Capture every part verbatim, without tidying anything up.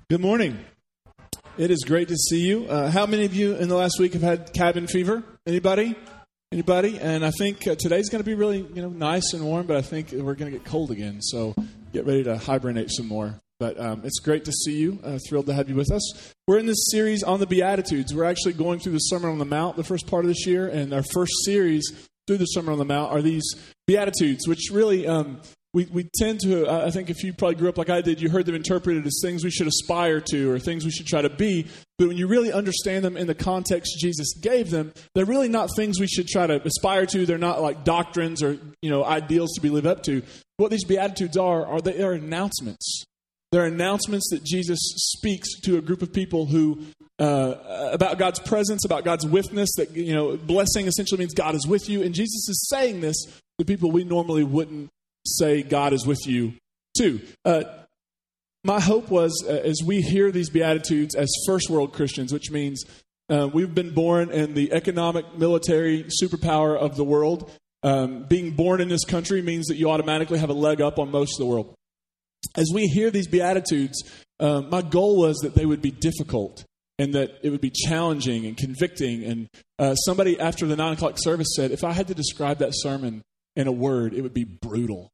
Good morning. It is great to see you. Uh, how many of you in the last week have had cabin fever? Anybody? Anybody? And I think uh, today's going to be really, you know, nice and warm, but I think we're going to get cold again. So get ready to hibernate some more. But um, it's great to see you. Uh, thrilled to have you with us. We're in this series on the Beatitudes. We're actually going through the Sermon on the Mount the first part of this year, and our first series through the Sermon on the Mount are these Beatitudes, which really um, we, we tend to, uh, I think if you probably grew up like I did, you heard them interpreted as things we should aspire to or things we should try to be. But when you really understand them in the context Jesus gave them, they're really not things we should try to aspire to. They're not like doctrines or, you know, ideals to be lived up to. What these Beatitudes are, are they are announcements. They're announcements that Jesus speaks to a group of people who, uh, about God's presence, about God's witness, that, you know, blessing essentially means God is with you. And Jesus is saying this to people we normally wouldn't say God is with you to. Uh, my hope was, uh, as we hear these Beatitudes as first world Christians, which means uh, we've been born in the economic, military superpower of the world. Um, being born in this country means that you automatically have a leg up on most of the world. As we hear these Beatitudes, uh, my goal was that they would be difficult and that it would be challenging and convicting. And uh, somebody after the nine o'clock service said, if I had to describe that sermon in a word, it would be brutal.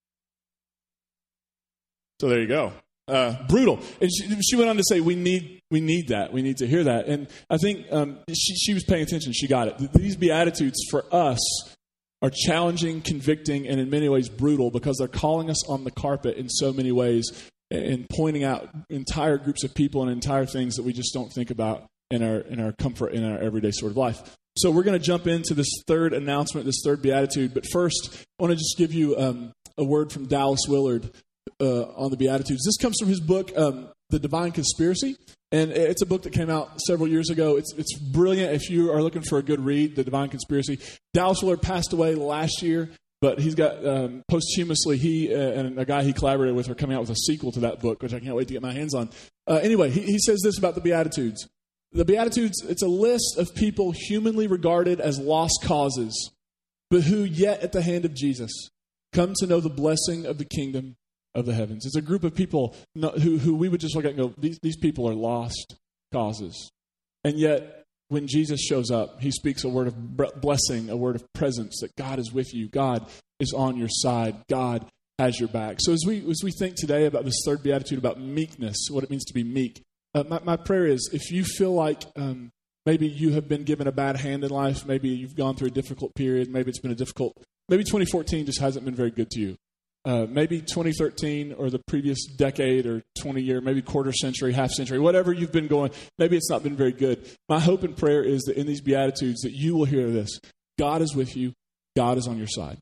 So there you go. Uh, brutal. And she, she went on to say, we need we need that. We need to hear that. And I think um, she, she was paying attention. She got it. These Beatitudes for us are challenging, convicting, and in many ways brutal because they're calling us on the carpet in so many ways and pointing out entire groups of people and entire things that we just don't think about in our in our comfort, in our everyday sort of life. So we're going to jump into this third announcement, this third Beatitude. But first, I want to just give you um, a word from Dallas Willard uh, on the Beatitudes. This comes from his book, um, The Divine Conspiracy. And it's a book that came out several years ago. It's it's brilliant if you are looking for a good read, The Divine Conspiracy. Dallas Willard passed away last year, but he's got um, posthumously, he uh, and a guy he collaborated with are coming out with a sequel to that book, which I can't wait to get my hands on. Uh, anyway, he, he says this about the Beatitudes. The Beatitudes, it's a list of people humanly regarded as lost causes, but who yet at the hand of Jesus come to know the blessing of the kingdom of the heavens. It's a group of people who who we would just look at and go, these, these people are lost causes. And yet, when Jesus shows up, he speaks a word of blessing, a word of presence, that God is with you. God is on your side. God has your back. So as we as we think today about this third Beatitude, about meekness, what it means to be meek, uh, my, my prayer is, if you feel like um, maybe you have been given a bad hand in life, maybe you've gone through a difficult period, maybe it's been a difficult, maybe twenty fourteen just hasn't been very good to you. Uh, maybe twenty thirteen or the previous decade or twenty year, maybe quarter century, half century, whatever you've been going, maybe it's not been very good. My hope and prayer is that in these Beatitudes that you will hear this. God is with you. God is on your side.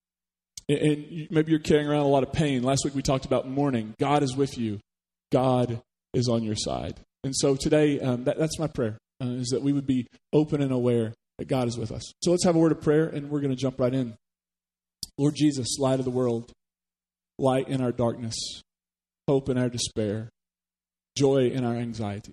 And, and maybe you're carrying around a lot of pain. Last week we talked about mourning. God is with you. God is on your side. And so today, um, that, that's my prayer, uh, is that we would be open and aware that God is with us. So let's have a word of prayer, and we're going to jump right in. Lord Jesus, light of the world, light in our darkness, hope in our despair, joy in our anxiety.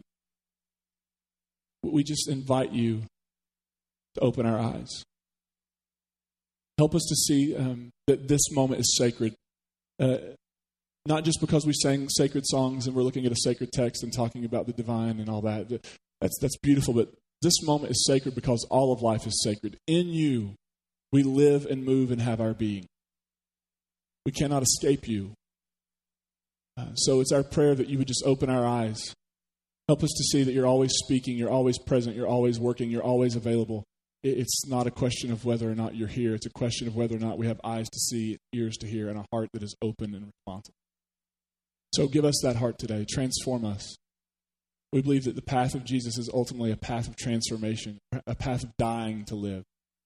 We just invite you to open our eyes. Help us to see um, that this moment is sacred. Uh, not just because we sang sacred songs and we're looking at a sacred text and talking about the divine and all that. That's, that's beautiful, but this moment is sacred because all of life is sacred. In you, we live and move and have our being. We cannot escape you. Uh, so it's our prayer that you would just open our eyes. Help us to see that you're always speaking, you're always present, you're always working, you're always available. It, it's not a question of whether or not you're here. It's a question of whether or not we have eyes to see, ears to hear, and a heart that is open and responsive. So give us that heart today. Transform us. We believe that the path of Jesus is ultimately a path of transformation, a path of dying to live.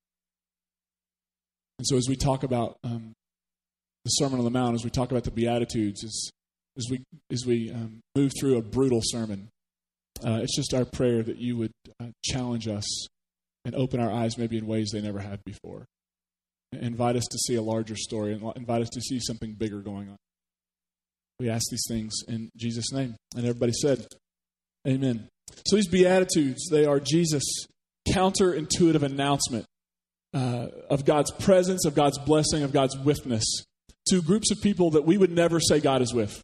And so as we talk about um, the Sermon on the Mount, as we talk about the Beatitudes, as, as we as we um, move through a brutal sermon, uh, it's just our prayer that you would uh, challenge us and open our eyes maybe in ways they never had before. Invite us to see a larger story and invite us to see something bigger going on. We ask these things in Jesus' name. And everybody said, amen. So these Beatitudes, they are Jesus' counterintuitive announcement uh, of God's presence, of God's blessing, of God's witness to groups of people that we would never say God is with.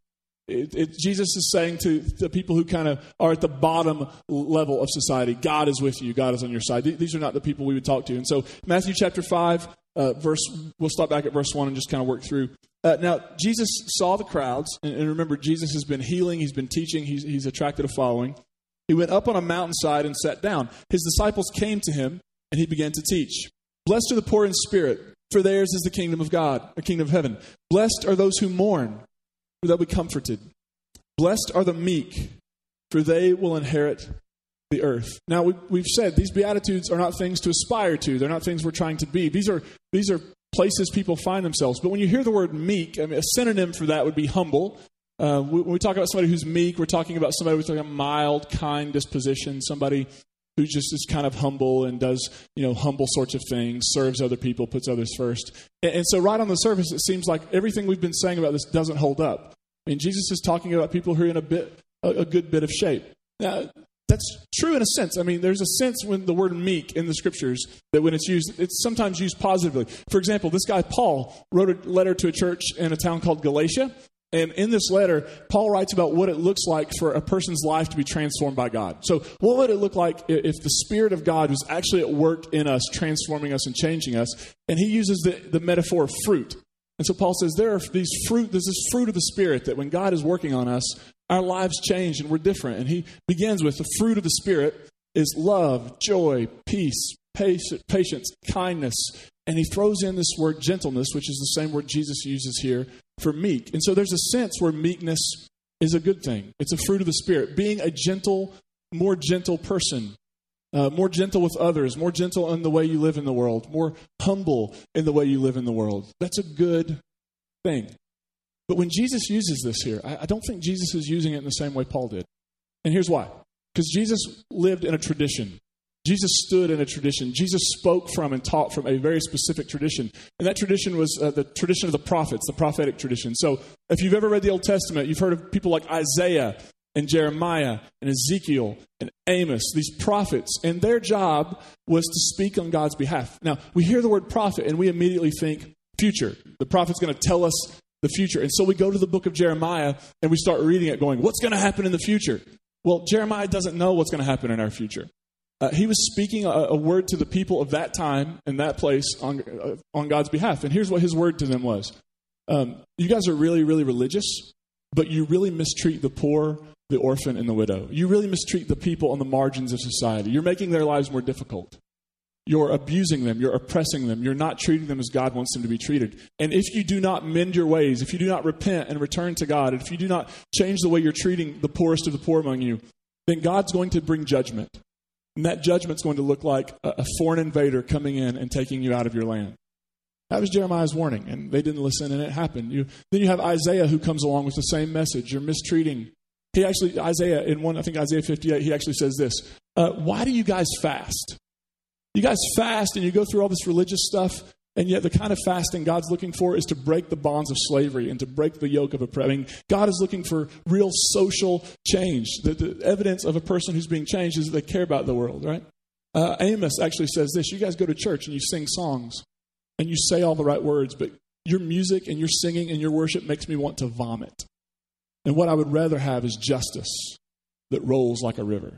It, it, Jesus is saying to the people who kind of are at the bottom level of society, God is with you, God is on your side. These are not the people we would talk to. And so Matthew chapter five, uh, verse, we'll start back at verse one and just kind of work through. Uh, now, Jesus saw the crowds, and, and remember, Jesus has been healing, he's been teaching, he's, he's attracted a following. He went up on a mountainside and sat down. His disciples came to him, and he began to teach. Blessed are the poor in spirit, for theirs is the kingdom of God, the kingdom of heaven. Blessed are those who mourn, for they'll be comforted. Blessed are the meek, for they will inherit the earth. Now, we, we've said these Beatitudes are not things to aspire to. They're not things we're trying to be. These are these are places people find themselves. But when you hear the word meek, I mean, a synonym for that would be humble. Uh, when we talk about somebody who's meek, we're talking about somebody with like a mild, kind disposition, somebody who just is kind of humble and does, you know, humble sorts of things, serves other people, puts others first. And, and so right on the surface, it seems like everything we've been saying about this doesn't hold up. I mean, Jesus is talking about people who are in a bit, a, a good bit of shape. Now, that's true in a sense. I mean, there's a sense when the word meek in the scriptures that when it's used, it's sometimes used positively. For example, this guy Paul wrote a letter to a church in a town called Galatia. And in this letter, Paul writes about what it looks like for a person's life to be transformed by God. So what would it look like if the Spirit of God was actually at work in us, transforming us and changing us? And he uses the, the metaphor of fruit. And so Paul says there are these fruit, there's this fruit of the Spirit that when God is working on us, our lives change and we're different. And he begins with the fruit of the Spirit is love, joy, peace, patience, kindness. And he throws in this word gentleness, which is the same word Jesus uses here for meek. And so there's a sense where meekness is a good thing. It's a fruit of the Spirit. Being a gentle, more gentle person, uh, more gentle with others, more gentle in the way you live in the world, more humble in the way you live in the world. That's a good thing. But when Jesus uses this here, I, I don't think Jesus is using it in the same way Paul did. And here's why. Because Jesus lived in a tradition. Jesus stood in a tradition. Jesus spoke from and taught from a very specific tradition. And that tradition was uh, the tradition of the prophets, the prophetic tradition. So if you've ever read the Old Testament, you've heard of people like Isaiah and Jeremiah and Ezekiel and Amos, these prophets. And their job was to speak on God's behalf. Now, we hear the word prophet and we immediately think future. The prophet's going to tell us the future. And so we go to the book of Jeremiah and we start reading it going, what's going to happen in the future? Well, Jeremiah doesn't know what's going to happen in our future. Uh, he was speaking a, a word to the people of that time and that place on uh, on God's behalf. And here's what his word to them was. Um, you guys are really, really religious, but you really mistreat the poor, the orphan, and the widow. You really mistreat the people on the margins of society. You're making their lives more difficult. You're abusing them. You're oppressing them. You're not treating them as God wants them to be treated. And if you do not mend your ways, if you do not repent and return to God, if you do not change the way you're treating the poorest of the poor among you, then God's going to bring judgment. And that judgment's going to look like a foreign invader coming in and taking you out of your land. That was Jeremiah's warning, and they didn't listen, and it happened. You, then you have Isaiah who comes along with the same message. You're mistreating. He actually, Isaiah, in one, I think Isaiah fifty-eight, he actually says this. Uh, why do you guys fast? You guys fast, and you go through all this religious stuff, and yet the kind of fasting God's looking for is to break the bonds of slavery and to break the yoke of oppression. I mean, God is looking for real social change. The, the evidence of a person who's being changed is that they care about the world, right? Uh, Amos actually says this. You guys go to church and you sing songs and you say all the right words, but your music and your singing and your worship makes me want to vomit. And what I would rather have is justice that rolls like a river.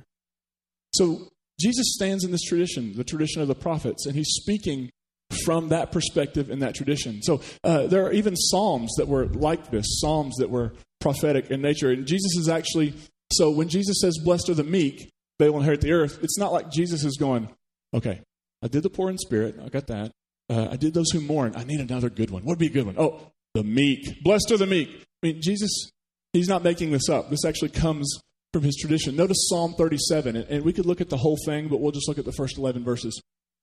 So Jesus stands in this tradition, the tradition of the prophets, and he's speaking from that perspective and that tradition. So uh, there are even psalms that were like this, psalms that were prophetic in nature. And Jesus is actually, so when Jesus says, blessed are the meek, they will inherit the earth, it's not like Jesus is going, okay, I did the poor in spirit, I got that. Uh, I did those who mourn, I need another good one. What would be a good one? Oh, the meek. Blessed are the meek. I mean, Jesus, he's not making this up. This actually comes from his tradition. Notice Psalm thirty-seven, and, and we could look at the whole thing, but we'll just look at the first eleven verses.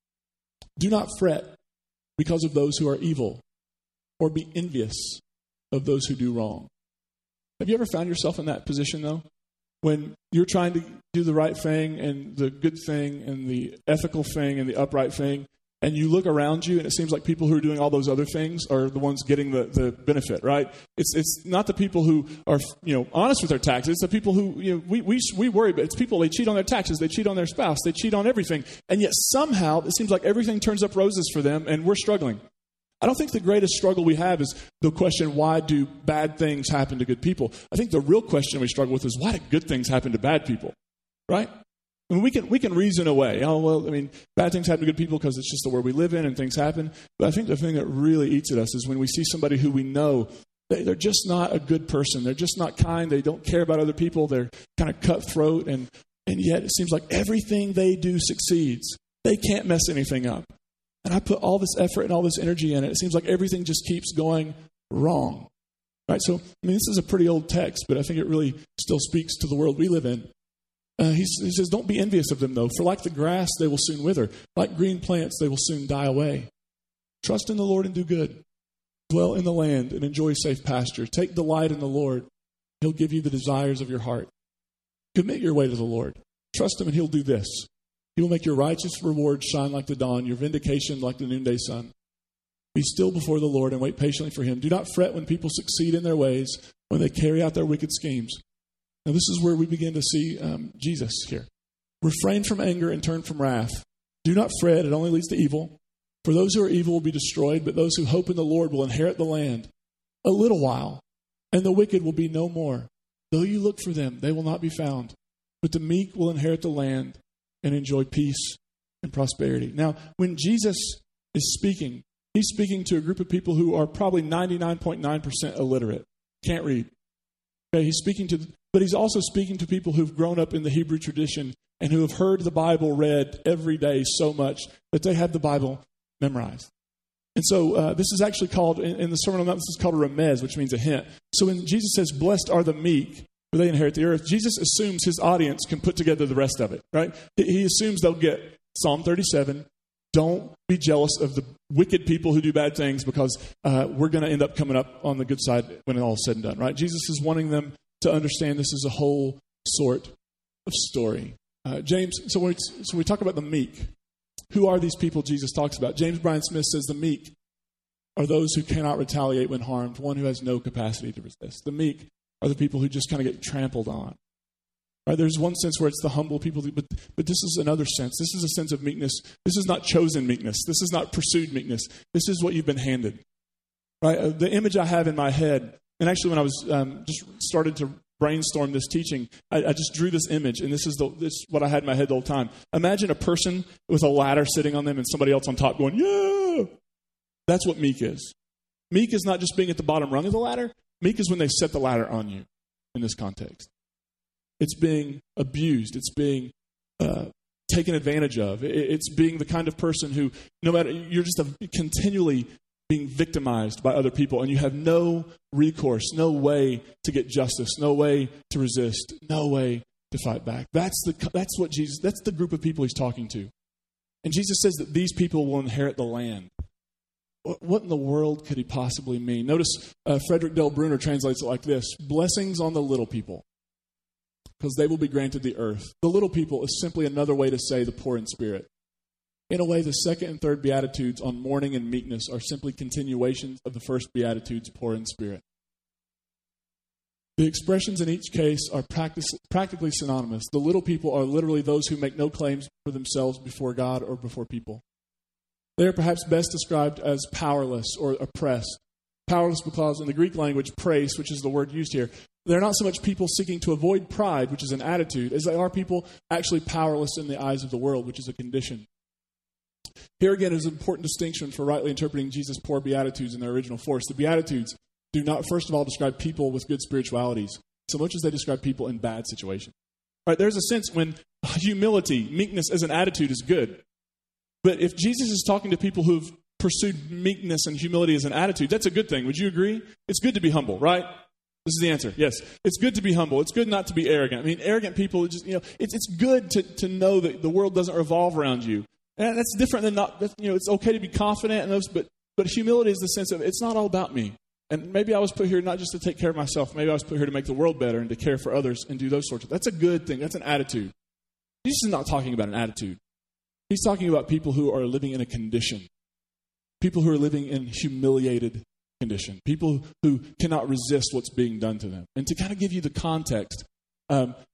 Do not fret because of those who are evil, or be envious of those who do wrong. Have you ever found yourself in that position, though? When you're trying to do the right thing and the good thing and the ethical thing and the upright thing, and you look around you and it seems like people who are doing all those other things are the ones getting the, the benefit, right? It's it's not the people who are, you know, honest with their taxes. It's the people who, you know, we, we, we worry, but it's people, they cheat on their taxes, they cheat on their spouse, they cheat on everything. And yet somehow it seems like everything turns up roses for them and we're struggling. I don't think the greatest struggle we have is the question, why do bad things happen to good people? I think the real question we struggle with is, why do good things happen to bad people? Right? I mean, we can we can reason away. Oh, well, I mean, bad things happen to good people because it's just the world we live in and things happen. But I think the thing that really eats at us is when we see somebody who we know, they, they're just not a good person. They're just not kind. They don't care about other people. They're kind of cutthroat. And, and yet it seems like everything they do succeeds. They can't mess anything up. And I put all this effort and all this energy in it. It seems like everything just keeps going wrong. Right? So, I mean, this is a pretty old text, but I think it really still speaks to the world we live in. Uh, he, he says, don't be envious of them, though, for like the grass, they will soon wither. Like green plants, they will soon die away. Trust in the Lord and do good. Dwell in the land and enjoy safe pasture. Take delight in the Lord. He'll give you the desires of your heart. Commit your way to the Lord. Trust Him and He'll do this. He will make your righteous reward shine like the dawn, your vindication like the noonday sun. Be still before the Lord and wait patiently for Him. Do not fret when people succeed in their ways, when they carry out their wicked schemes. Now this is where we begin to see um, Jesus here. Refrain from anger and turn from wrath. Do not fret, it only leads to evil. For those who are evil will be destroyed, but those who hope in the Lord will inherit the land. A little while, and the wicked will be no more. Though you look for them, they will not be found. But the meek will inherit the land and enjoy peace and prosperity. Now, when Jesus is speaking, He's speaking to a group of people who are probably ninety-nine point nine percent illiterate, can't read. Okay, He's speaking to, but He's also speaking to people who've grown up in the Hebrew tradition and who have heard the Bible read every day so much that they have the Bible memorized. And so uh, this is actually called, in, in the Sermon on the Mount, this is called a remez, which means a hint. So when Jesus says, blessed are the meek, for they inherit the earth, Jesus assumes his audience can put together the rest of it, right? He assumes they'll get Psalm thirty-seven. Don't be jealous of the wicked people who do bad things because uh, we're going to end up coming up on the good side when it all is said and done, right? Jesus is wanting them to understand this is a whole sort of story. Uh, James, so when, we, so we talk about the meek. Who are these people Jesus talks about? James Bryan Smith says the meek are those who cannot retaliate when harmed, one who has no capacity to resist. The meek are the people who just kind of get trampled on. Right? There's one sense where it's the humble people, but, but this is another sense. This is a sense of meekness. This is not chosen meekness. This is not pursued meekness. This is what you've been handed. Right? Uh, the image I have in my head, and actually when I was um, just started to brainstorm this teaching, I, I just drew this image, and this is, the, this is what I had in my head the whole time. Imagine a person with a ladder sitting on them and somebody else on top going, yeah! That's what meek is. Meek is not just being at the bottom rung of the ladder. Meek is when they set the ladder on you in this context. It's being abused. It's being uh, taken advantage of. It, it's being the kind of person who, no matter, you're just a, continually being victimized by other people, and you have no recourse, no way to get justice, no way to resist, no way to fight back. That's the that's what Jesus, that's the group of people He's talking to. And Jesus says that these people will inherit the land. What in the world could He possibly mean? Notice uh, Frederick Del Bruner translates it like this: blessings on the little people, because they will be granted the earth. The little people is simply another way to say the poor in spirit. In a way, the second and third Beatitudes on mourning and meekness are simply continuations of the first Beatitudes, poor in spirit. The expressions in each case are practic- practically synonymous. The little people are literally those who make no claims for themselves before God or before people. They are perhaps best described as powerless or oppressed. Powerless because in the Greek language, praise, which is the word used here, they're not so much people seeking to avoid pride, which is an attitude, as they are people actually powerless in the eyes of the world, which is a condition. Here again is an important distinction for rightly interpreting Jesus' poor Beatitudes in their original force. The Beatitudes do not, first of all, describe people with good spiritualities, so much as they describe people in bad situations. Right? There's a sense when humility, meekness as an attitude is good. But if Jesus is talking to people who've pursued meekness and humility as an attitude, that's a good thing. Would you agree? It's good to be humble, right? This is the answer. Yes. It's good to be humble. It's good not to be arrogant. I mean, arrogant people, just, you know, it's it's good to, to know that the world doesn't revolve around you. And that's different than not, you know, it's okay to be confident in those, but, but humility is the sense of it's not all about me. And maybe I was put here not just to take care of myself. Maybe I was put here to make the world better and to care for others and do those sorts of things. That's a good thing. That's an attitude. Jesus is not talking about an attitude. He's talking about people who are living in a condition. People who are living in humiliated condition. People who cannot resist what's being done to them. And to kind of give you the context, um,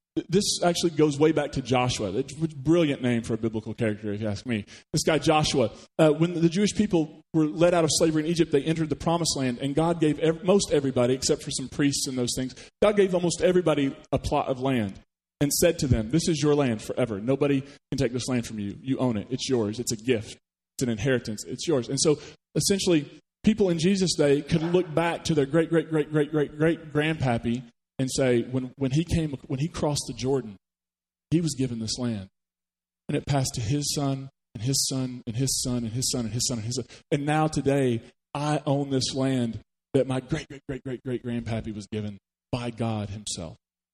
this actually goes way back to Joshua. It's a brilliant name for a biblical character, if you ask me. This guy Joshua, uh, when the Jewish people were led out of slavery in Egypt, they entered the promised land, and God gave ev- most everybody, except for some priests and those things, God gave almost everybody a plot of land and said to them, this is your land forever. Nobody can take this land from you. You own it. It's yours. It's a gift. It's an inheritance. It's yours. And so essentially, people in Jesus' day could look back to their great, great, great, great, great, great grandpappy and say, when, when he came, when he crossed the Jordan, he was given this land. And it passed to his son, and his son, and his son, and his son, and his son, and his son. And now today, I own this land that my great, great, great, great, great grandpappy was given by God himself.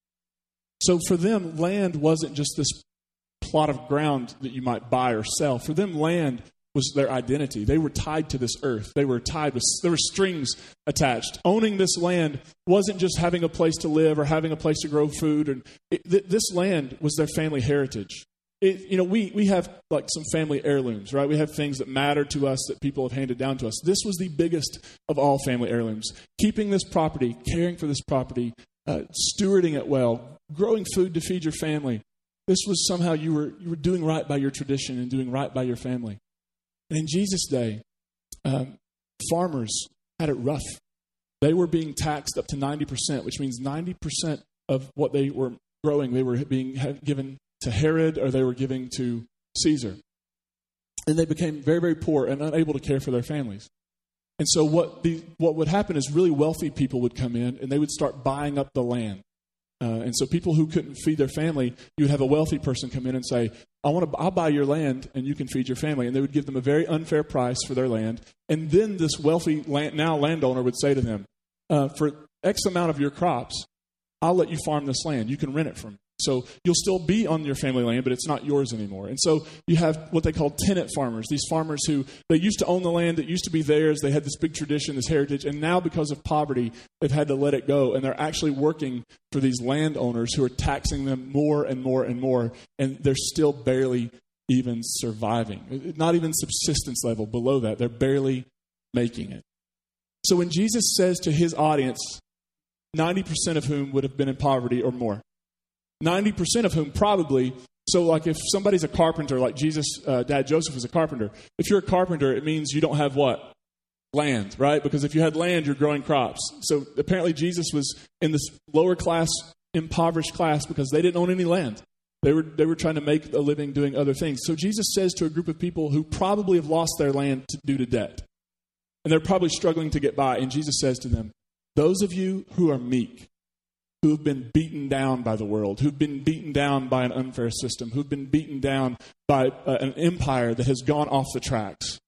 So for them, land wasn't just this plot of ground that you might buy or sell. For them, land was their identity. They were tied to this earth. They were tied with, there were strings attached. Owning this land wasn't just having a place to live or having a place to grow food. And it, th- this land was their family heritage. It, you know, we, we have like some family heirlooms, right? We have things that matter to us that people have handed down to us. This was the biggest of all family heirlooms. Keeping this property, caring for this property, uh, stewarding it well, growing food to feed your family. This was somehow you were you were doing right by your tradition and doing right by your family. And in Jesus' day, um, farmers had it rough. They were being taxed up to ninety percent, which means ninety percent of what they were growing, they were being given to Herod or they were giving to Caesar. And they became very, very poor and unable to care for their families. And so what the what would happen is really wealthy people would come in and they would start buying up the land. Uh, and so people who couldn't feed their family, you would have a wealthy person come in and say, I want to, I'll buy your land and you can feed your family. And they would give them a very unfair price for their land. And then this wealthy land, now landowner would say to them, uh, for X amount of your crops, I'll let you farm this land. You can rent it from me. So you'll still be on your family land, but it's not yours anymore. And so you have what they call tenant farmers, these farmers who, they used to own the land that used to be theirs. They had this big tradition, this heritage, and now because of poverty, they've had to let it go. And they're actually working for these landowners who are taxing them more and more and more, and they're still barely even surviving. Not even subsistence level below that. They're barely making it. So when Jesus says to his audience, ninety percent of whom would have been in poverty or more, ninety percent of whom probably, so like if somebody's a carpenter, like Jesus' uh, dad Joseph was a carpenter, if you're a carpenter, it means you don't have what? Land, right? Because if you had land, you're growing crops. So apparently Jesus was in this lower class, impoverished class because they didn't own any land. They were they were trying to make a living doing other things. So Jesus says to a group of people who probably have lost their land to, due to debt, and they're probably struggling to get by, and Jesus says to them, those of you who are meek, who have been beaten down by the world, who've been beaten down by an unfair system, who've been beaten down by uh, an empire that has gone off the tracks,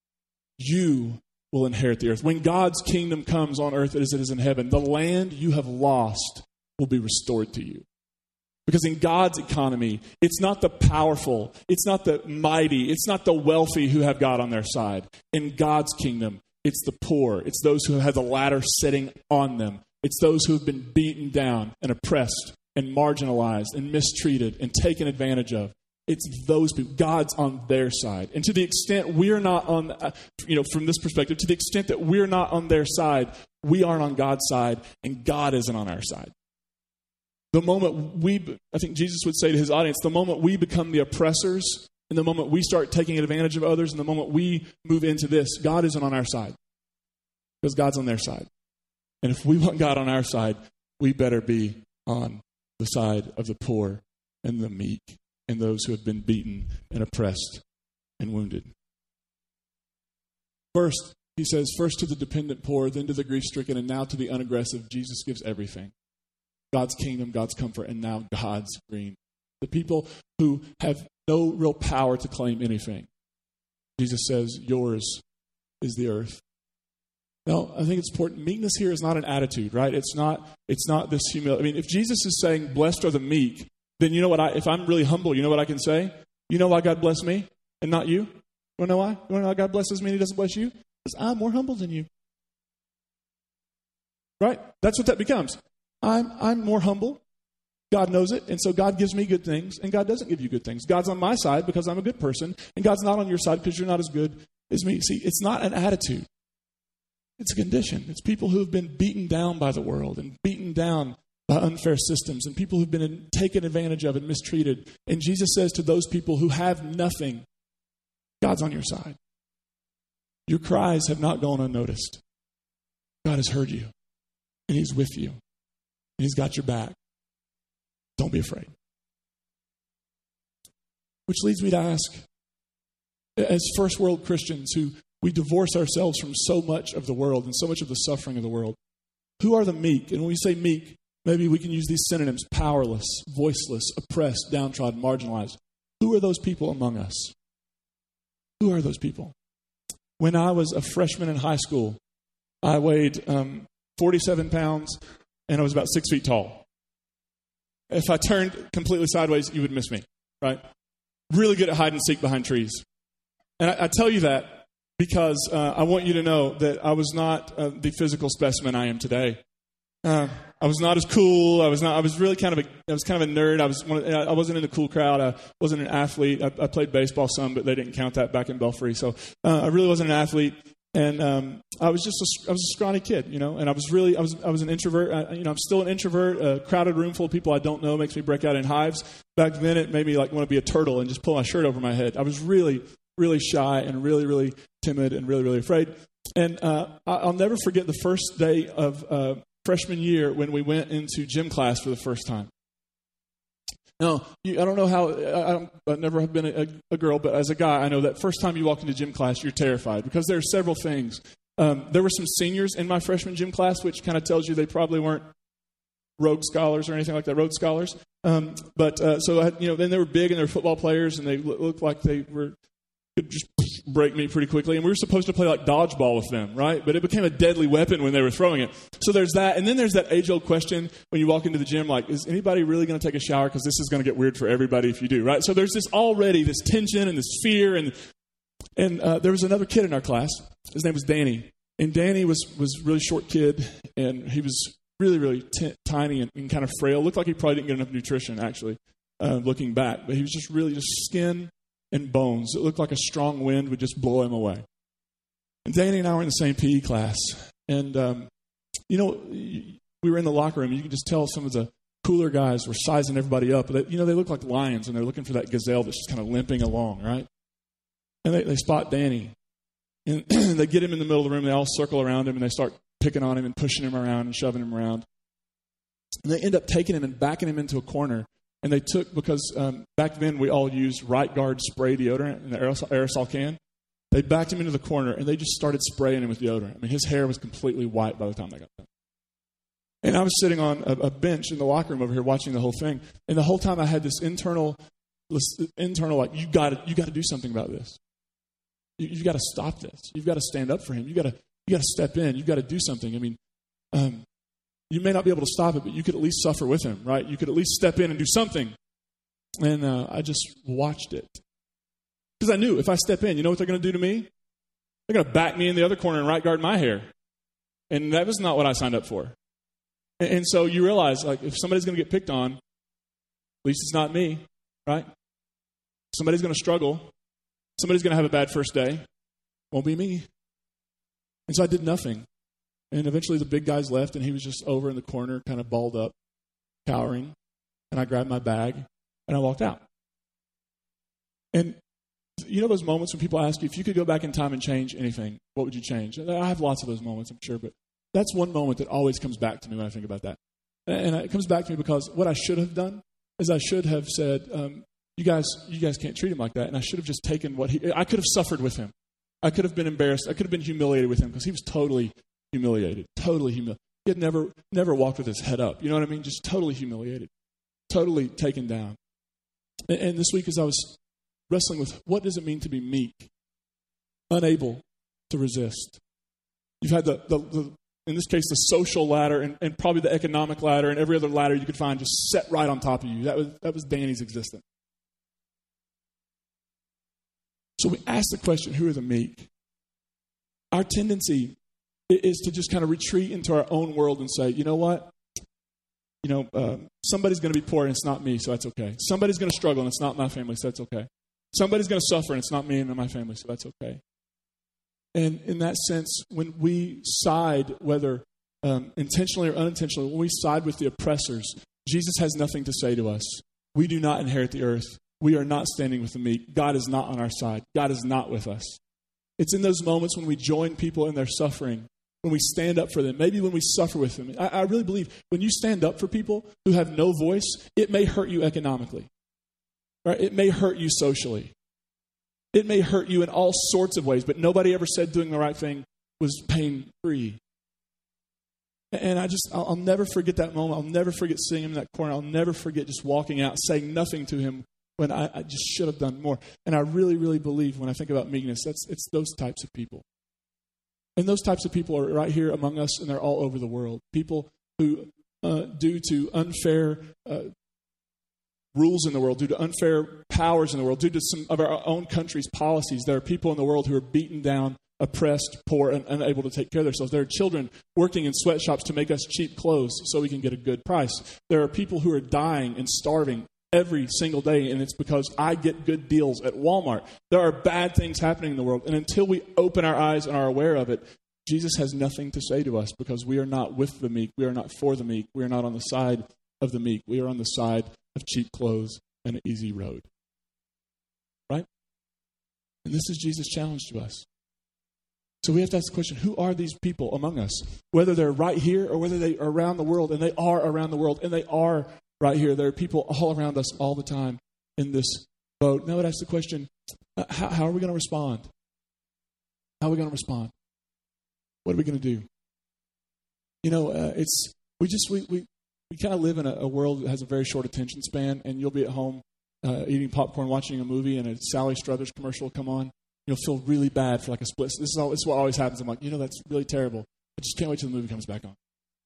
you will inherit the earth. When God's kingdom comes on earth as it is in heaven, the land you have lost will be restored to you. Because in God's economy, it's not the powerful, it's not the mighty, it's not the wealthy who have God on their side. In God's kingdom, it's the poor, it's those who have the ladder sitting on them. It's those who have been beaten down and oppressed and marginalized and mistreated and taken advantage of. It's those people. God's on their side. And to the extent we're not on, uh, you know, from this perspective, to the extent that we're not on their side, we aren't on God's side and God isn't on our side. The moment we, I think Jesus would say to his audience, the moment we become the oppressors and the moment we start taking advantage of others and the moment we move into this, God isn't on our side because God's on their side. And if we want God on our side, we better be on the side of the poor and the meek and those who have been beaten and oppressed and wounded. First, he says, first to the dependent poor, then to the grief-stricken, and now to the unaggressive. Jesus gives everything. God's kingdom, God's comfort, and now God's green. The people who have no real power to claim anything. Jesus says, yours is the earth. Now, I think it's important. Meekness here is not an attitude, right? It's not It's not this humility. I mean, if Jesus is saying, blessed are the meek, then you know what? I, if I'm really humble, you know what I can say? You know why God blessed me and not you? You want to know why? You want to know why God blesses me and he doesn't bless you? Because I'm more humble than you. Right? That's what that becomes. I'm I'm more humble. God knows it. And so God gives me good things and God doesn't give you good things. God's on my side because I'm a good person and God's not on your side because you're not as good as me. See, it's not an attitude. It's a condition. It's people who have been beaten down by the world and beaten down by unfair systems and people who've been taken advantage of and mistreated. And Jesus says to those people who have nothing, God's on your side. Your cries have not gone unnoticed. God has heard you, and He's with you, and He's got your back. Don't be afraid. Which leads me to ask, as first world Christians who we divorce ourselves from so much of the world and so much of the suffering of the world, who are the meek? And when we say meek, maybe we can use these synonyms: powerless, voiceless, oppressed, downtrodden, marginalized. Who are those people among us? Who are those people? When I was a freshman in high school, I weighed um, forty-seven pounds and I was about six feet tall. If I turned completely sideways, you would miss me, right? Really good at hide and seek behind trees. And I, I tell you that because uh, I want you to know that I was not uh, the physical specimen I am today. Uh, I was not as cool. I was not. I was really kind of a. I was kind of a nerd. I was. One of, I wasn't in the cool crowd. I wasn't an athlete. I, I played baseball some, but they didn't count that back in Belfry. So uh, I really wasn't an athlete. And um, I was just. A, I was a scrawny kid, you know. And I was really. I was. I was an introvert. I, you know, I'm still an introvert. A crowded room full of people I don't know makes me break out in hives. Back then, it made me like want to be a turtle and just pull my shirt over my head. I was really, really shy and really, really timid and really, really afraid. And uh, I'll never forget the first day of. Uh, freshman year when we went into gym class for the first time. Now, you, I don't know how, I, I don't, I've never have been a, a girl, but as a guy, I know that first time you walk into gym class, you're terrified because there are several things. Um, there were some seniors in my freshman gym class, which kind of tells you they probably weren't Rhodes Scholars or anything like that, Rhodes Scholars. Um, but uh, so, I had, you know, then they were big and they were football players and they looked like they were could just break me pretty quickly. And we were supposed to play like dodgeball with them, right? But it became a deadly weapon when they were throwing it. So there's that. And then there's that age-old question when you walk into the gym, like, is anybody really going to take a shower? Because this is going to get weird for everybody if you do, right? So there's this already, this tension and this fear. And and uh, there was another kid in our class. His name was Danny. And Danny was was a really short kid. And he was really, really t- tiny and, and kind of frail. Looked like he probably didn't get enough nutrition, actually, uh, looking back. But he was just really just skin and bones. It looked like a strong wind would just blow him away. And Danny and I were in the same P E class. And, um, you know, we were in the locker room. You could just tell some of the cooler guys were sizing everybody up. They, you know, they look like lions, and they're looking for that gazelle that's just kind of limping along, right? And they, they spot Danny. And they get him in the middle of the room. They all circle around him, and they start picking on him and pushing him around and shoving him around. And they end up taking him and backing him into a corner. And they took, because um, back then we all used Right Guard spray deodorant in the aerosol, aerosol can. They backed him into the corner, and they just started spraying him with deodorant. I mean, his hair was completely white by the time they got done. And I was sitting on a, a bench in the locker room over here watching the whole thing. And the whole time I had this internal, this internal like, you got to, you got to do something about this. You, you've got to stop this. You've got to stand up for him. You got to, you got to step in. You've got to do something. I mean, um, you may not be able to stop it, but you could at least suffer with him, right? You could at least step in and do something. And uh, I just watched it. Because I knew if I step in, you know what they're going to do to me? They're going to back me in the other corner and right guard my hair. And that was not what I signed up for. And, and so you realize, like, if somebody's going to get picked on, at least it's not me, right? Somebody's going to struggle. Somebody's going to have a bad first day. Won't be me. And so I did nothing. And eventually the big guys left, and he was just over in the corner, kind of balled up, cowering. And I grabbed my bag, and I walked out. And you know those moments when people ask you, if you could go back in time and change anything, what would you change? I have lots of those moments, I'm sure, but that's one moment that always comes back to me when I think about that. And it comes back to me because what I should have done is I should have said, um, you guys you guys can't treat him like that. And I should have just taken what he, I could have suffered with him. I could have been embarrassed. I could have been humiliated with him because he was totally humiliated, totally humiliated. He had never, never walked with his head up. You know what I mean? Just totally humiliated, totally taken down. And, and this week as I was wrestling with what does it mean to be meek, unable to resist. You've had the, the, the in this case, the social ladder and, and probably the economic ladder and every other ladder you could find just set right on top of you. That was, that was Danny's existence. So we ask the question, who are the meek? Our tendency is to just kind of retreat into our own world and say, you know what? You know, uh, somebody's going to be poor and it's not me, so that's okay. Somebody's going to struggle and it's not my family, so that's okay. Somebody's going to suffer and it's not me and my family, so that's okay. And in that sense, when we side whether um, intentionally or unintentionally, when we side with the oppressors, Jesus has nothing to say to us. We do not inherit the earth. We are not standing with the meek. God is not on our side. God is not with us. It's in those moments when we join people in their suffering, when we stand up for them, maybe when we suffer with them. I, I really believe when you stand up for people who have no voice, it may hurt you economically. Right? It may hurt you socially. It may hurt you in all sorts of ways, but nobody ever said doing the right thing was pain-free. And I just, I'll, I'll never forget that moment. I'll never forget seeing him in that corner. I'll never forget just walking out, saying nothing to him when I, I just should have done more. And I really, really believe when I think about meekness, that's it's those types of people. And those types of people are right here among us, and they're all over the world. People who, uh, due to unfair uh, rules in the world, due to unfair powers in the world, due to some of our own country's policies, there are people in the world who are beaten down, oppressed, poor, and unable to take care of themselves. There are children working in sweatshops to make us cheap clothes so we can get a good price. There are people who are dying and starving every single day, and it's because I get good deals at Walmart. There are bad things happening in the world, and until we open our eyes and are aware of it, Jesus has nothing to say to us because we are not with the meek. We are not for the meek. We are not on the side of the meek. We are on the side of cheap clothes and an easy road. Right? And this is Jesus' challenge to us. So we have to ask the question, who are these people among us? Whether they're right here or whether they are around the world, and they are around the world, and they are right here. There are people all around us all the time in this boat. Now I would ask the question, how, how are we going to respond? How are we going to respond? What are we going to do? You know, uh, it's, we just, we, we, we kind of live in a, a world that has a very short attention span, and you'll be at home uh, eating popcorn, watching a movie, and a Sally Struthers commercial will come on. You'll feel really bad for like a split. This is, all, this is what always happens. I'm like, you know, that's really terrible. I just can't wait till the movie comes back on.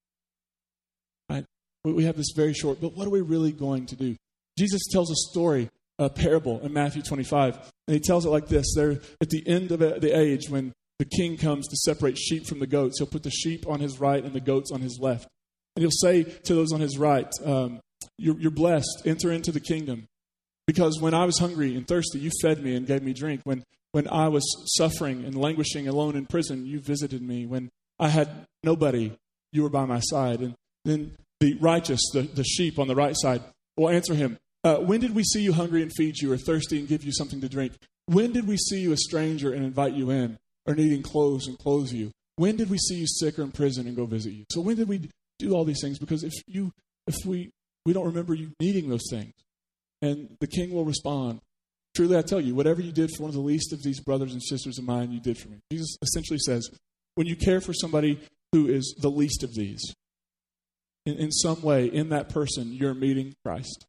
Right? We have this very short, but what are we really going to do? Jesus tells a story, a parable in Matthew twenty-five, and he tells it like this. They're at the end of the age when the king comes to separate sheep from the goats. He'll put the sheep on his right and the goats on his left. And he'll say to those on his right, um, you're, you're blessed, enter into the kingdom. Because when I was hungry and thirsty, you fed me and gave me drink. When When I was suffering and languishing alone in prison, you visited me. When I had nobody, you were by my side. And then the righteous, the, the sheep on the right side, will answer him, uh, when did we see you hungry and feed you, or thirsty and give you something to drink? When did we see you a stranger and invite you in, or needing clothes and clothe you? When did we see you sick or in prison and go visit you? So when did we do all these things? Because if you, if we, we don't remember you needing those things. And the king will respond, truly, I tell you, whatever you did for one of the least of these brothers and sisters of mine, you did for me. Jesus essentially says, when you care for somebody who is the least of these, in, in some way, in that person, you're meeting Christ.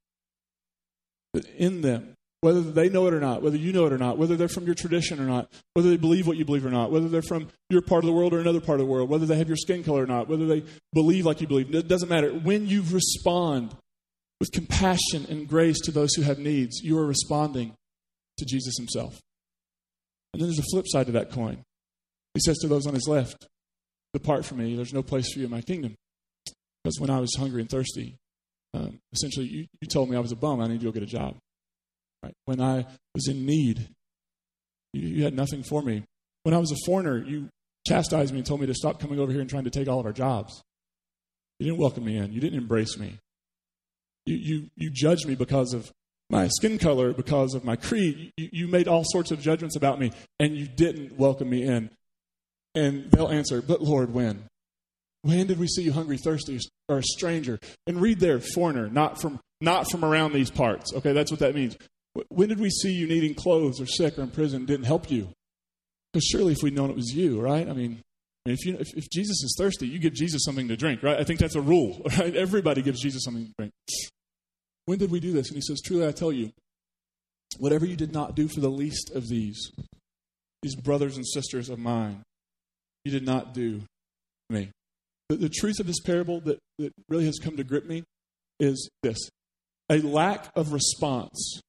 But in them, whether they know it or not, whether you know it or not, whether they're from your tradition or not, whether they believe what you believe or not, whether they're from your part of the world or another part of the world, whether they have your skin color or not, whether they believe like you believe, it doesn't matter. When you respond with compassion and grace to those who have needs, you are responding to Jesus himself. And then there's a flip side to that coin. He says to those on his left, depart from me, there's no place for you in my kingdom. Because when I was hungry and thirsty, um, essentially you, you told me I was a bum, I need to go get a job. Right? When I was in need, you, you had nothing for me. When I was a foreigner, you chastised me and told me to stop coming over here and trying to take all of our jobs. You didn't welcome me in. You didn't embrace me. You, you, you judged me because of my skin color, because of my creed. You, you made all sorts of judgments about me, and you didn't welcome me in. And they'll answer, but Lord, when? When did we see you hungry, thirsty, or a stranger? And read there, foreigner, not from not from around these parts. Okay, that's what that means. When did we see you needing clothes or sick or in prison, didn't help you? Because surely if we'd known it was you, right? I mean, if, you, if, if Jesus is thirsty, you give Jesus something to drink, right? I think that's a rule, right? Everybody gives Jesus something to drink. When did we do this? And he says, truly I tell you, whatever you did not do for the least of these, these brothers and sisters of mine, you did not do for me. The, the truth of this parable that, that really has come to grip me is this. A lack of response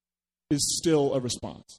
is still a response.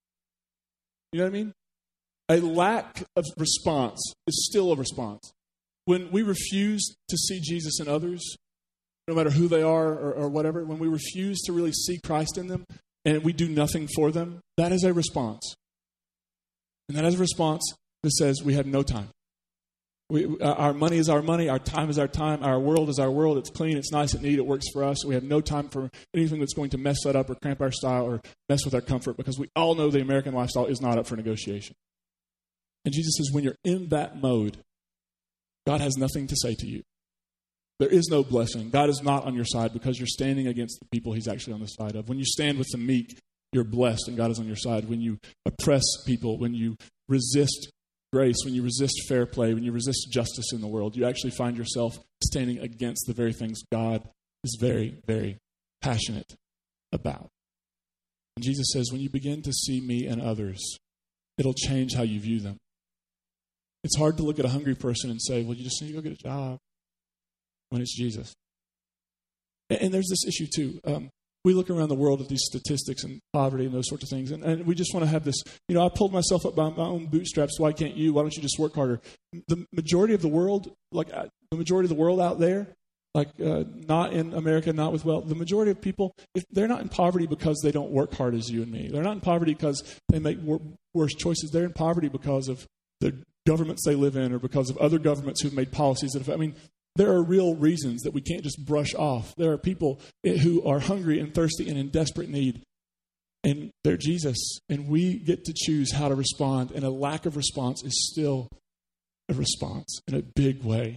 You know what I mean? A lack of response is still a response. When we refuse to see Jesus in others, no matter who they are or, or whatever, when we refuse to really see Christ in them and we do nothing for them, that is a response. And that is a response that says we have no time. We, our money is our money. Our time is our time. Our world is our world. It's clean. It's nice. It's neat. It works for us. We have no time for anything that's going to mess that up or cramp our style or mess with our comfort, because we all know the American lifestyle is not up for negotiation. And Jesus says, when you're in that mode, God has nothing to say to you. There is no blessing. God is not on your side because you're standing against the people he's actually on the side of. When you stand with the meek, you're blessed and God is on your side. When you oppress people, when you resist grace, when you resist fair play, when you resist justice in the world, you actually find yourself standing against the very things God is very, very passionate about. And Jesus says, when you begin to see me and others, it'll change how you view them. It's hard to look at a hungry person and say, well, you just need to go get a job, when it's Jesus. And, and there's this issue too. Um, we look around the world at these statistics and poverty and those sorts of things, and, and we just want to have this, you know, I pulled myself up by my own bootstraps. Why can't you? Why don't you just work harder? The majority of the world, like uh, the majority of the world out there, like uh, not in America, not with wealth, the majority of people, if they're not in poverty because they don't work hard as you and me. They're not in poverty because they make wor- worse choices. They're in poverty because of the governments they live in or because of other governments who've made policies that have, I mean, there are real reasons that we can't just brush off. There are people who are hungry and thirsty and in desperate need, and they're Jesus. And we get to choose how to respond, and a lack of response is still a response in a big way.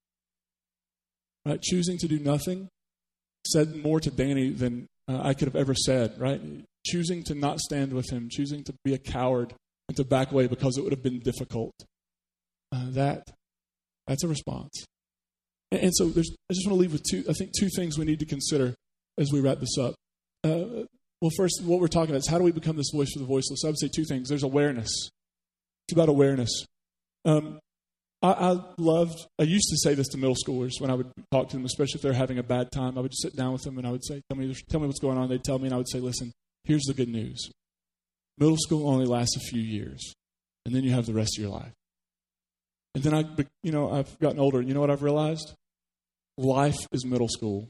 Right? Choosing to do nothing said more to Danny than uh, I could have ever said, right? Choosing to not stand with him, choosing to be a coward and to back away because it would have been difficult. Uh, that, that's a response. And so there's, I just want to leave with two, I think, two things we need to consider as we wrap this up. Uh, well, first, what we're talking about is how do we become this voice for the voiceless? I would say two things. There's awareness. It's about awareness. Um, I, I loved, I used to say this to middle schoolers when I would talk to them, especially if they're having a bad time. I would sit down with them and I would say, tell me, tell me what's going on. They'd tell me and I would say, listen, here's the good news. Middle school only lasts a few years, and then you have the rest of your life. And then I, you know, I've gotten older, and you know what I've realized? Life is middle school,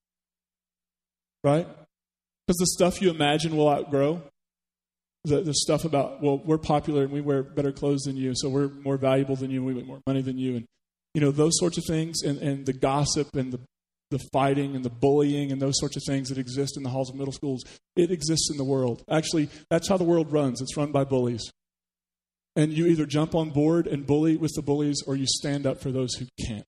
right? Because the stuff you imagine will outgrow. The the stuff about, well, we're popular and we wear better clothes than you, so we're more valuable than you, and we make more money than you, and you know those sorts of things, and, and the gossip and the the fighting and the bullying and those sorts of things that exist in the halls of middle schools. It exists in the world. Actually, that's how the world runs. It's run by bullies. And you either jump on board and bully with the bullies, or you stand up for those who can't.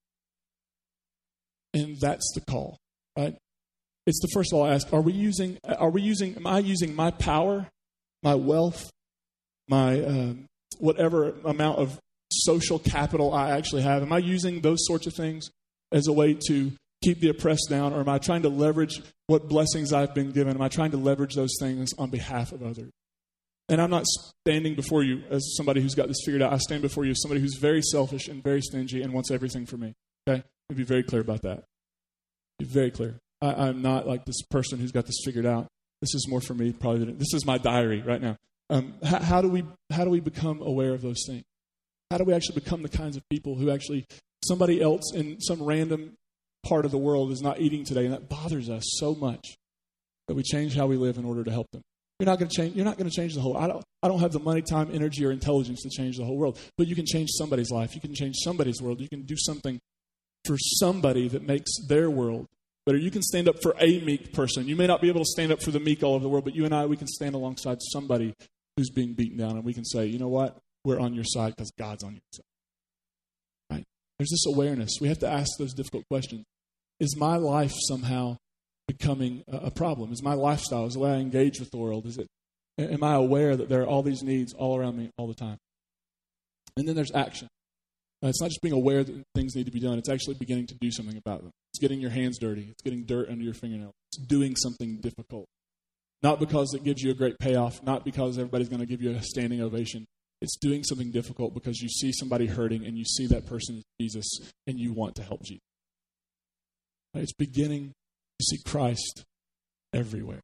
And that's the call, right? It's the first of all, I ask, are we using, are we using, am I using my power, my wealth, my um, whatever amount of social capital I actually have? Am I using those sorts of things as a way to keep the oppressed down, or am I trying to leverage what blessings I've been given? Am I trying to leverage those things on behalf of others? And I'm not standing before you as somebody who's got this figured out. I stand before you as somebody who's very selfish and very stingy and wants everything for me. Okay? Let me be very clear about that. Be very clear. I, I'm not like this person who's got this figured out. This is more for me probably than this is my diary right now. Um, how, how do we how do we become aware of those things? How do we actually become the kinds of people who actually somebody else in some random part of the world is not eating today, and that bothers us so much that we change how we live in order to help them? You're not going to change. You're not going to change the whole. I don't. I don't have the money, time, energy, or intelligence to change the whole world. But you can change somebody's life. You can change somebody's world. You can do something for somebody that makes their world better. You can stand up for a meek person. You may not be able to stand up for the meek all over the world, but you and I, we can stand alongside somebody who's being beaten down, and we can say, you know what? We're on your side because God's on your side. Right? There's this awareness. We have to ask those difficult questions. Is my life somehow becoming a problem? Is my lifestyle, is the way I engage with the world, is it, am I aware that there are all these needs all around me all the time? And then there's action. Uh, it's not just being aware that things need to be done. It's actually beginning to do something about them. It's getting your hands dirty. It's getting dirt under your fingernails. It's doing something difficult. Not because it gives you a great payoff, not because everybody's going to give you a standing ovation. It's doing something difficult because you see somebody hurting and you see that person is Jesus and you want to help Jesus. Right? It's beginning to see Christ everywhere.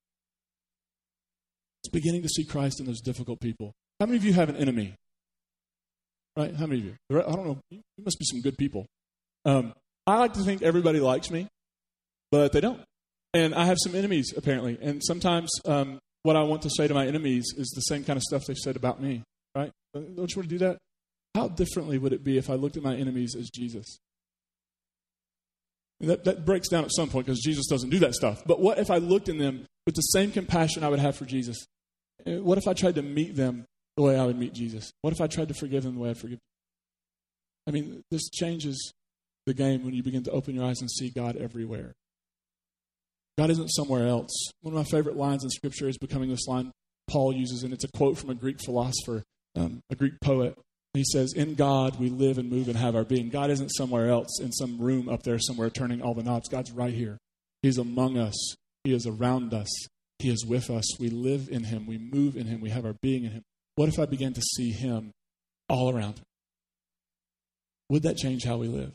It's beginning to see Christ in those difficult people. How many of you have an enemy? Right? How many of you? I don't know. You must be some good people. Um, I like to think everybody likes me, but they don't. And I have some enemies, apparently. And sometimes um, what I want to say to my enemies is the same kind of stuff they've said about me. Right? Don't you want to do that? how differently would it be if I looked at my enemies as Jesus? And that, that breaks down at some point because Jesus doesn't do that stuff. But what if I looked in them with the same compassion I would have for Jesus? What if I tried to meet them the way I would meet Jesus? What if I tried to forgive them the way I'd forgive them? I mean, this changes the game when you begin to open your eyes and see God everywhere. God isn't somewhere else. One of my favorite lines in Scripture is becoming this line Paul uses, and it's a quote from a Greek philosopher, um, a Greek poet. He says, in God we live and move and have our being. God isn't somewhere else in some room up there somewhere turning all the knobs. God's right here. He's among us. He is around us. He is with us. We live in Him. We move in Him. We have our being in Him. What if I began to see Him all around me? Would that change how we live?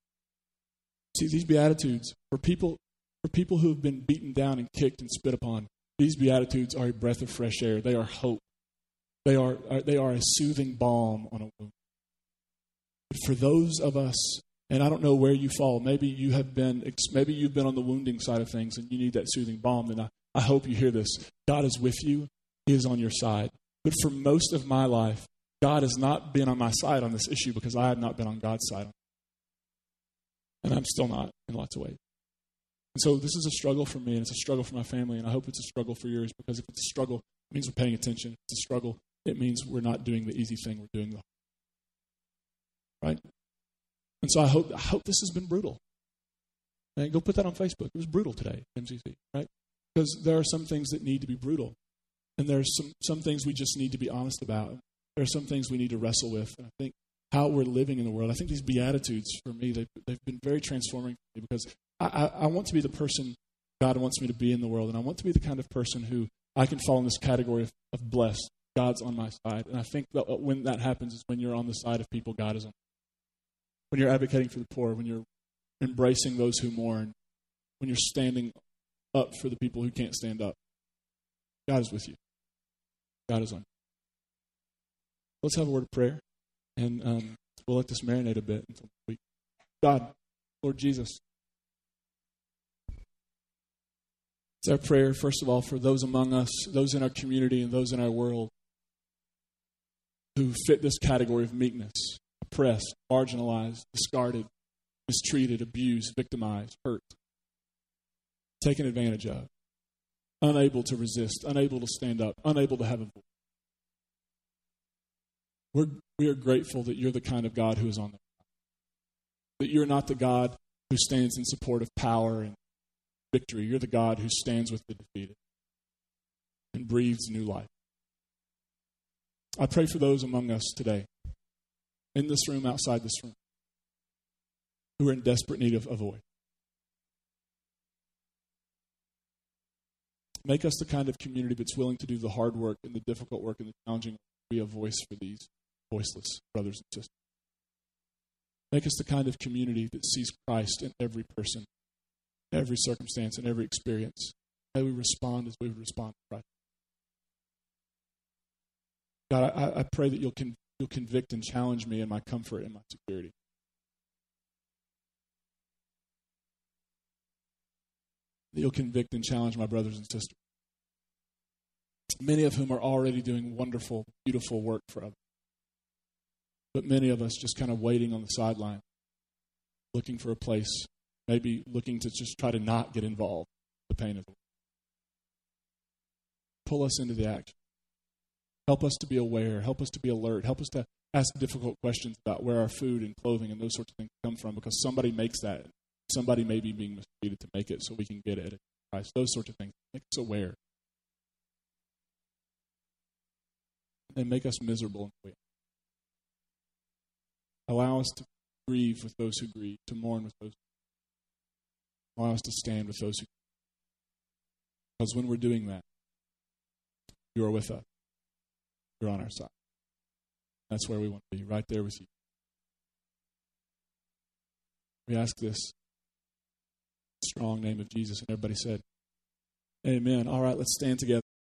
See, these Beatitudes, for people, for people who have been beaten down and kicked and spit upon, these Beatitudes are a breath of fresh air. They are hope. They are, are they are a soothing balm on a wound. But for those of us, and I don't know where you fall, maybe you have been, maybe you've been on the wounding side of things and you need that soothing balm, then I, I hope you hear this. God is with you. He is on your side. But for most of my life, God has not been on my side on this issue because I have not been on God's side. And I'm still not in lots of ways. And so this is a struggle for me, and it's a struggle for my family, and I hope it's a struggle for yours, because if it's a struggle, it means we're paying attention. If it's a struggle, it means we're not doing the easy thing, we're doing the hard. Right? And so I hope I hope this has been brutal. And go put that on Facebook. It was brutal today, M C C, right? Because there are some things that need to be brutal. And there are some, some things we just need to be honest about. There are some things we need to wrestle with. And I think how we're living in the world, I think these Beatitudes, for me, they've, they've been very transforming for me, because I, I, I want to be the person God wants me to be in the world. And I want to be the kind of person who I can fall in this category of, of blessed. God's on my side. And I think that when that happens is when you're on the side of people God is on. When you're advocating for the poor, when you're embracing those who mourn, when you're standing up for the people who can't stand up. God is with you. God is on you. Let's have a word of prayer, and um, we'll let this marinate a bit until next week. God, Lord Jesus, it's our prayer, first of all, for those among us, those in our community and those in our world who fit this category of meekness, oppressed, marginalized, discarded, mistreated, abused, victimized, hurt, taken advantage of, unable to resist, unable to stand up, unable to have a voice. We're, we are grateful that you're the kind of God who is on the side. That you're not the God who stands in support of power and victory. You're the God who stands with the defeated and breathes new life. I pray for those among us today, in this room, outside this room, who are in desperate need of a voice. Make us the kind of community that's willing to do the hard work and the difficult work and the challenging work, be a voice for these voiceless brothers and sisters. Make us the kind of community that sees Christ in every person, every circumstance, and every experience. May we respond as we would respond to Christ. God, I, I pray that you'll, con, you'll convict and challenge me in my comfort and my security. That you'll convict and challenge my brothers and sisters, many of whom are already doing wonderful, beautiful work for others. But many of us just kind of waiting on the sideline, looking for a place, maybe looking to just try to not get involved in the pain of it. Pull us into the action. Help us to be aware. Help us to be alert. Help us to ask difficult questions about where our food and clothing and those sorts of things come from, because somebody makes that. Somebody may be being mistreated to make it so we can get it at a price. Those sorts of things. Make us aware. And make us miserable in the way. Allow us to grieve with those who grieve, to mourn with those who mourn. Allow us to stand with those who grieve. Because when we're doing that, you are with us. You're on our side. That's where we want to be, right there with you. We ask this in the strong name of Jesus. And everybody said, amen. All right, let's stand together.